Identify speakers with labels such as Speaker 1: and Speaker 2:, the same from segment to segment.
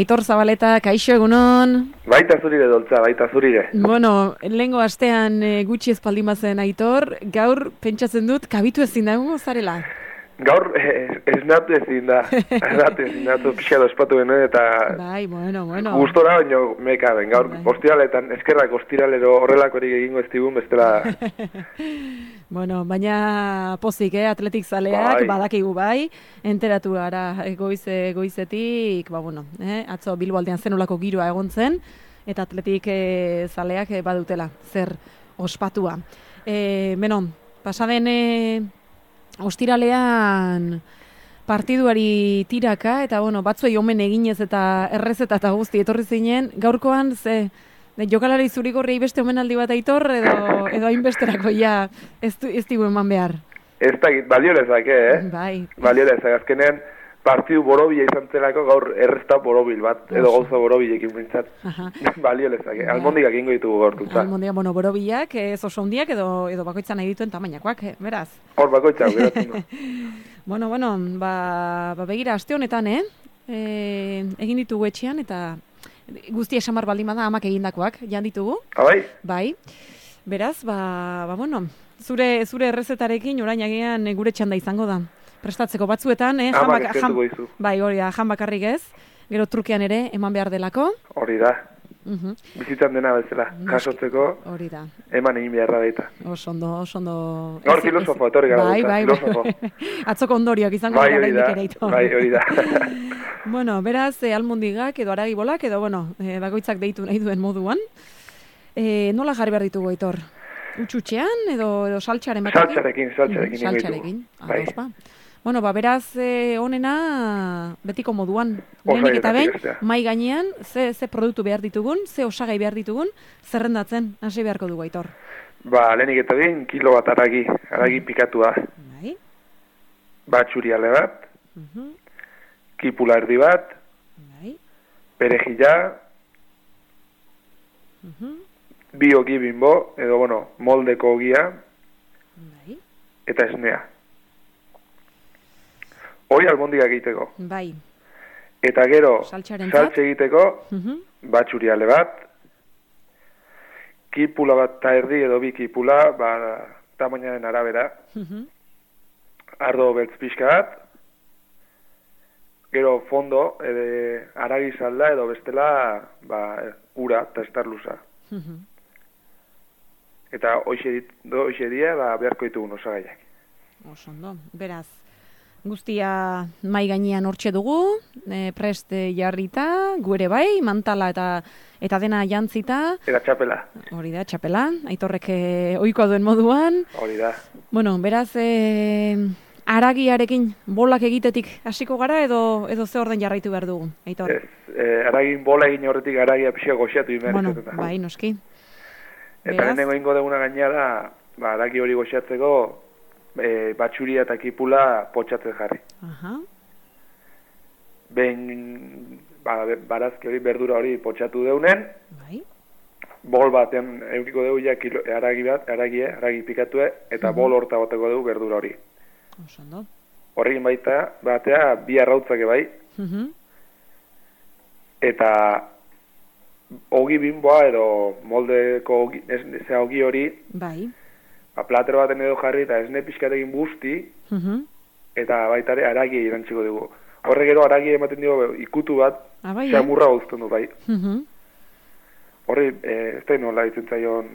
Speaker 1: Aitor Zabaleta, kaixo egunon.
Speaker 2: Baita zurire doltza, baita zurire.
Speaker 1: Bueno, lehengo astean gutxi ezpaldin bazen Aitor, gaur pentsatzen dut kabitu ezin da egongo zarela.
Speaker 2: Gaur esnatu ezin da, pixka ospatu genuen eta
Speaker 1: Bai, bueno.
Speaker 2: gustora baino meka ben, gaur ostiraletan, eskerrak ostiralero horrelakorik egingo ez digun bestela.
Speaker 1: Bueno, baina pozik, atletik zaleak, badakigu bai, enteratu gara goizetik, atzo Bilbo aldean zenolako giroa egon zen, eta atletik zaleak badutela, zer ospatua. Pasaden ostiralean partiduari tiraka, eta batzuei omen eginez eta errezeta eta guzti etorri zinen, gaurkoan jokalari zurigorriei beste omenaldi bat Aitor, edo hainbesterako ja ez digu eman behar.
Speaker 2: Ez dakit, baliolezak,
Speaker 1: Bai.
Speaker 2: Baliolezak, azkenean partidu borobila izan zelako gaur errezta borobil bat, edo gauza borobilekin bintzat. Baliolezak, almondigak ingo ditugu gaurtuta.
Speaker 1: Almondigak, borobilak, ez oso hundiak edo bakoitzan nahi dituen tamainakoak, beraz.
Speaker 2: Hor bakoitzak, geratzen du.
Speaker 1: Begira, aste honetan, egin ditugu etxean, eta guzti esamar baldin bada amak egindakoak, jan ditugu.
Speaker 2: Bai?
Speaker 1: Bai. Beraz, zure errezetarekin orain agian gure txanda izango da. Prestatzeko batzuetan, bai, hori da, jan bakarrik ez, gero trukean ere eman behar delako.
Speaker 2: Hori da. Bizitzan dena bezala, jasotzeko, eman egin beharra daita.
Speaker 1: Oso ondo.
Speaker 2: Gaur filosofo, etorri gara dut, filosofo.
Speaker 1: Atzoko ondorioak izango gara oraindik ere ito.
Speaker 2: Bai, hori da.
Speaker 1: Beraz, almondigak edo aragibolak edo, bakoitzak deitu nahi duen moduan. Nola jarri behar ditugu, Aitor? Utxutxean edo saltxaren batekin?
Speaker 2: Saltxarekin.
Speaker 1: Beraz, onena betiko moduan. Lehenik eta behin, mai gainean, ze produktu behar ditugun, ze osagai behar ditugun, zerrendatzen, hasi beharko dugu, Aitor.
Speaker 2: Lehenik eta behin, kilo bat aragi pikatua.
Speaker 1: Bai.
Speaker 2: Batxuriale bat, kipula erdi bat, perejila, bi ogi bimbo, edo, moldeko ogia, eta esnea. Hori almondigak egiteko.
Speaker 1: Bai.
Speaker 2: Eta gero, saltxe egiteko, batxuriale bat, kipula bat eta erdi edo bi kipula, tamainaren arabera, ardo beltz pixka bat, gero fondo, aragi salda edo bestela, ura eta estarluza. Eta hoxe dia, beharko ditugun osagaiak.
Speaker 1: Osondo, beraz. Guztia mai gainean hortxe dugu, prest jarrita, guere bai, mantala eta dena jantzita.
Speaker 2: Eta txapela.
Speaker 1: Hori da, txapela, Aitorrek ohikoa duen moduan.
Speaker 2: Hori da.
Speaker 1: Beraz, aragiarekin bolak egitetik hasiko gara edo ze orden jarraitu behar dugu, Aitor?
Speaker 2: Aragin bola egin horretik aragia pixka goxiatu imean.
Speaker 1: Bai, noski.
Speaker 2: Eta lehenengo ingo duguna gainera, aragi hori goxiatzeko, batxuria eta kipula potxatzen jarri. Behin barazki hori, berdura hori potxatu deunen, bol baten eukiko dugu ja aragi pikatue, eta bol horta boteko dugu berdura hori. Horrekin batea bi arrautzake bai, eta ogi bimboa edo moldeko ogi hori, platero baten edo jarri eta esne pixkatekin busti, eta baitare aragia irantziko dugu. Horre gero aragia ematen dugu ikutu bat, xamurra gauzten du, bai. Horre, ez da nola ditzen zaion,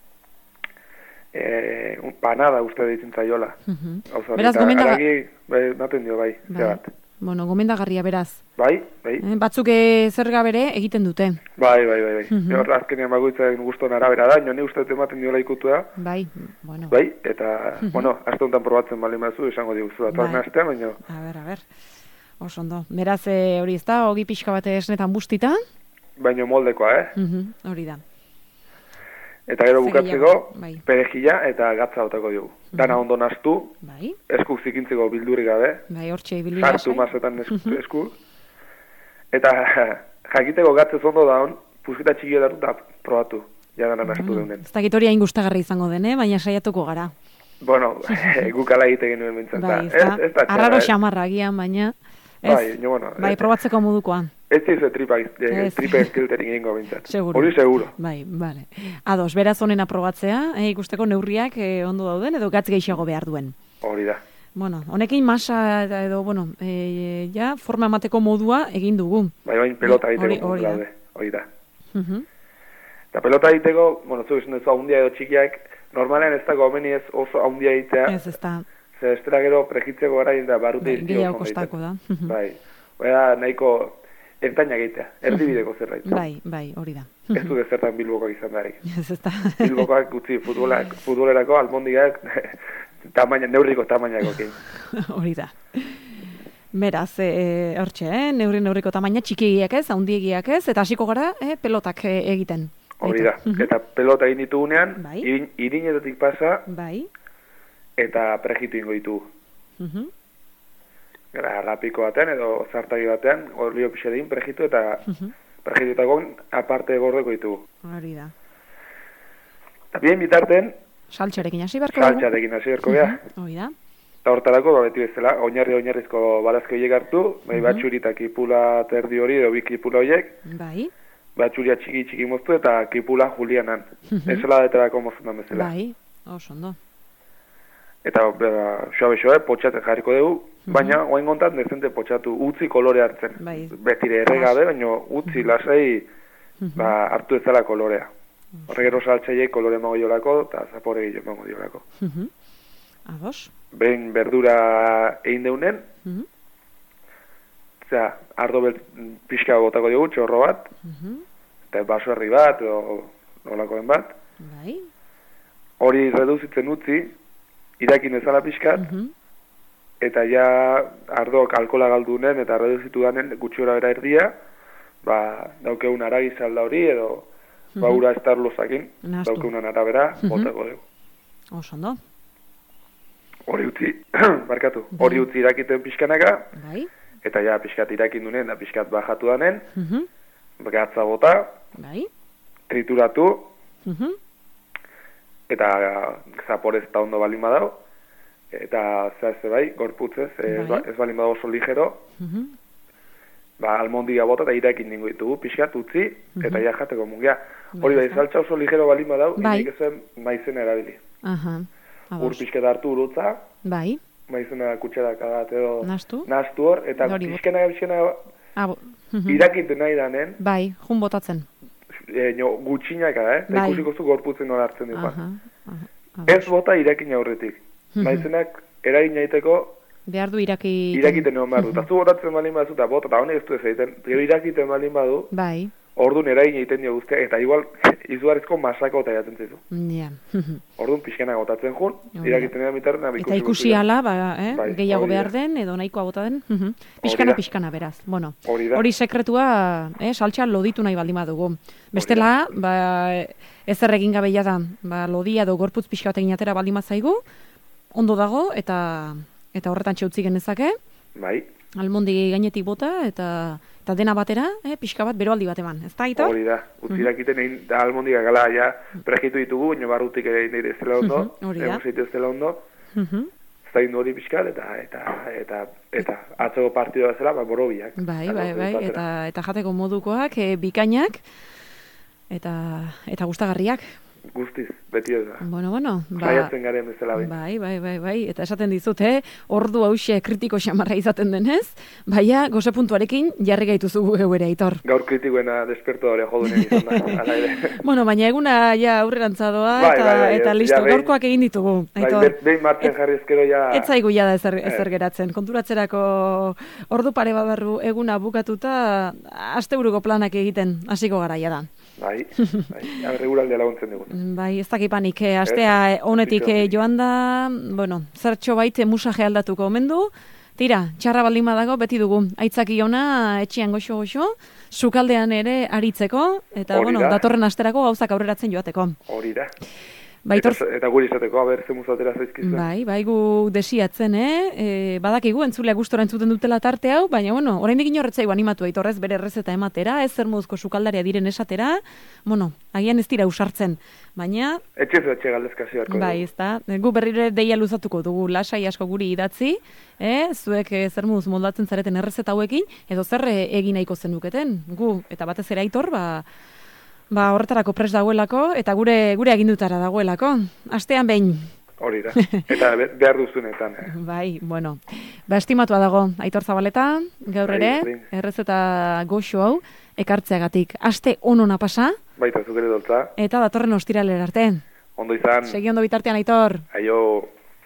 Speaker 2: panada uste ditzen zaiola.
Speaker 1: Beraz, gomendagarria.
Speaker 2: Aragi, maten dio, bai, zebat.
Speaker 1: Gomendagarria, beraz.
Speaker 2: Bai.
Speaker 1: Batzuk zerga bere egiten dute.
Speaker 2: Bai. Azkenean bagoitzaren guztuan arabera da, nio uste ematen diola ikutua.
Speaker 1: Bai,
Speaker 2: eta, aste honetan probatzen bali mazu, esango diguzu atuan astean, baina.
Speaker 1: A ber. Osondo. Beraz, hori ez da, ogi pixka bat esnetan bustita.
Speaker 2: Baina moldekoa,
Speaker 1: Hori da.
Speaker 2: Eta gero bukatzeko, perejila eta gatza botako dugu. Dana ondo naztu, eskuk zikintzeko bildurik gabe.
Speaker 1: Hortxe bildurik gabe.
Speaker 2: Sartu mazetan esku. Eta jakiteko gatzez ondo daun, puzketa txiki edaru da probatu. Jadana naztu deunen.
Speaker 1: Ez dakit hori hain gustagarri izango dene, baina saiatuko gara.
Speaker 2: Guk ala egite genuen bintzat.
Speaker 1: Arraro xamarra agian, baina Bai, probatzeko modukoa.
Speaker 2: Ez dizu tripen kilterik egingo bintzat.
Speaker 1: Seguro.
Speaker 2: Hori seguro.
Speaker 1: Bai, bale. Ados, beraz honena probatzea, ikusteko neurriak ondo dauden edo gatz gehiago behar duen.
Speaker 2: Hori da.
Speaker 1: Bueno, honekin masa edo, ja, forma emateko modua egin dugu.
Speaker 2: Bai, pelota egiteko daude. Hori da. Eta pelota egiteko, zu izan duzu haundia edo txikiak, normalean ez dago homeni ez oso haundia egitea.
Speaker 1: Ez da.
Speaker 2: Zer, estera gero pregitzeko gara da barrute izan.
Speaker 1: Gehiago kostako da.
Speaker 2: Bai, da nahiko ertaina egitea, erdibideko zerbait.
Speaker 1: Bai, hori da.
Speaker 2: Ez du dezertan Bilbokoak izan beharik.
Speaker 1: Ez da.
Speaker 2: Bilbokoak gutxi futbolerako almondigak neurriko tamainako kein.
Speaker 1: Hori da. Beraz, hortxe, neurriko tamaina txikiegiak ez, haundiegiak ez, eta hasiko gara pelotak egiten.
Speaker 2: Hori da, eta pelota egin ditugunean, irinetatik pasa, eta prejitu ingo ditugu. Gara, rapiko batean edo zartagi batean, olio pixedin prejitu eta prejitutagon aparte gordeko ditugu.
Speaker 1: Hori da.
Speaker 2: Eta bien bitarten,
Speaker 1: saltxarekin hasi beharko dugu. Hori da.
Speaker 2: Eta hortarako, beti bezala, oinarrizko balazko horiek hartu, batxuri eta kipula terdi hori, edo bi kipula horiek.
Speaker 1: Bai.
Speaker 2: Batxuria txiki moztu eta kipula julianan. Ezela deterako mozundan bezala.
Speaker 1: Bai, oso ondo.
Speaker 2: Eta, xoa potxatzen jarriko dugu, baina, oain gontan, dezente potxatu, utzi kolore hartzen. Betire erregabe, baina utzi lasai hartu ezala kolorea. Horregero saltzaiek kolore mago diolako, eta zapore gehiago mago diolako.
Speaker 1: Ados.
Speaker 2: Behin berdura egin deunen, ardo pixka botako dugu, txorro bat, eta baso herri bat, edo nolakoen bat. Hori reduzitzen utzi, irakin ezala pixkat, eta ja ardoak alkola galdunen eta reduzitu danen gutxora bera erdia, daukeun aragizalda hori, edo ura estarlozakin, daukeunan arabera, botako dugu.
Speaker 1: Oso ondo.
Speaker 2: Hori utzi, barkatu, hori utzi irakiten pixkanaka, eta ja pixkat irakin dunen, da pixkat bajatu danen, gatza bota, trituratu, eta zaporez eta ondo balin badau, eta zehazte gorputzez, ez balin badau oso ligero, almondiga bota eta irakin ningu ditugu, pixkat utzi, eta ja jateko mungia. Hori saltza oso ligero balin badau, indik ezen maizena erabili. Ur pixket hartu urutza, maizena kutxerak agat edo nastu hor, eta pixkena irakiten nahi danen,
Speaker 1: jun botatzen.
Speaker 2: Gutxinak eta ikusiko zu gorputzen nola hartzen dikoan. Ez bota irakin aurretik. Maizenak eragin egiteko
Speaker 1: behar du
Speaker 2: irakiten egon behar du. Eta zu botatzen balin badu eta bota, eta honek ez du ez egiten, gero irakiten balin badu, orduan eragin egiten dio guztia, eta igual izugarrizko masako eta jaten zizu. Orduan pixkenak botatzen jun, irakiten egon bitarren,
Speaker 1: eta ikusi ala, gehiago behar den, edo nahikoa bota den, pixkana beraz. Bueno, hori sekretua, saltxa loditu nahi baldin badugu. Bestela, ezer egin gabe da, lodia edo gorputz pixka bat egin atera baldin bazaigu, ondo dago, eta horretan txeutzi genezake. Almondi gainetik bota, eta dena batera, pixka bat beroaldi bat eman. Ez da, Aitor?
Speaker 2: Hori da. Utzirak iten egin, almondiga gala, ja, pregitu ditugu, baina barrutik ere nire ez dela ondo, ez dela ondo, ez da indu hori pixkat, eta atzeko partidua zela, borobiak.
Speaker 1: Bai, eta jateko modukoak, bikainak, eta gustagarriak.
Speaker 2: Guztiz, beti ez da.
Speaker 1: Bueno.
Speaker 2: Jaiatzen garen bezala
Speaker 1: bai. Eta esaten dizut, ordu hause kritiko xamarra izaten denez, baina goze puntuarekin jarri gaituzu ere, Aitor.
Speaker 2: Gaur kritikoena despertadore jodunen izan da, ala ere.
Speaker 1: Bueno, baina eguna ja aurrerantza doa, eta listo, gaurkoak egin ditugu, Aitor.
Speaker 2: Behin martzen jarri ezkero ja...
Speaker 1: Ez zaigu ja da ezer geratzen. Konturatzerako ordu pare babarru eguna bukatuta, asteburuko planak egiten hasiko garaia da.
Speaker 2: Bai, regulaldia laguntzen dugu.
Speaker 1: Bai, ez dakipanik, astea honetik joan da, zertxo baite musaje aldatuko omen du, tira, txarra baldin badago beti dugu, aitzaki ona etxian goxo, sukaldean ere aritzeko, eta datorren asterako gauzak aurreratzen joateko.
Speaker 2: Hori da. Eta guri izateko, ze muzatera zaizkizu.
Speaker 1: Bai, gu desiatzen, badakigu entzuleak gustora entzuten dutela tarte hau, baina, oraindik inorretzaigu animatu Aitorrez bere errezeta ematera, ez zer moduzko sukaldaria diren esatera, agian ez dira usartzen, baina...
Speaker 2: Etxe galdezkazio harko dugu.
Speaker 1: Bai, ez da, gu berrire deia luzatuko dugu, lasai asko guri idatzi, zuek zer moduz moldatzen zareten errezeta hauekin, edo zer egin nahiko zenuketen, gu, eta batez ere Aitor, horretarako prest dagoelako, eta gure agindutara dagoelako. Astean behin.
Speaker 2: Hori da, eta behar duzunetan.
Speaker 1: Bai, estimatua dago, Aitor Zabaleta, gaur ere, errezeta goxo hau, ekartzeagatik. Aste onona pasa.
Speaker 2: Baita, zukere doltza.
Speaker 1: Eta datorren ostiralera arte.
Speaker 2: Ondo izan.
Speaker 1: Segi ondo bitartean, Aitor.
Speaker 2: Aio.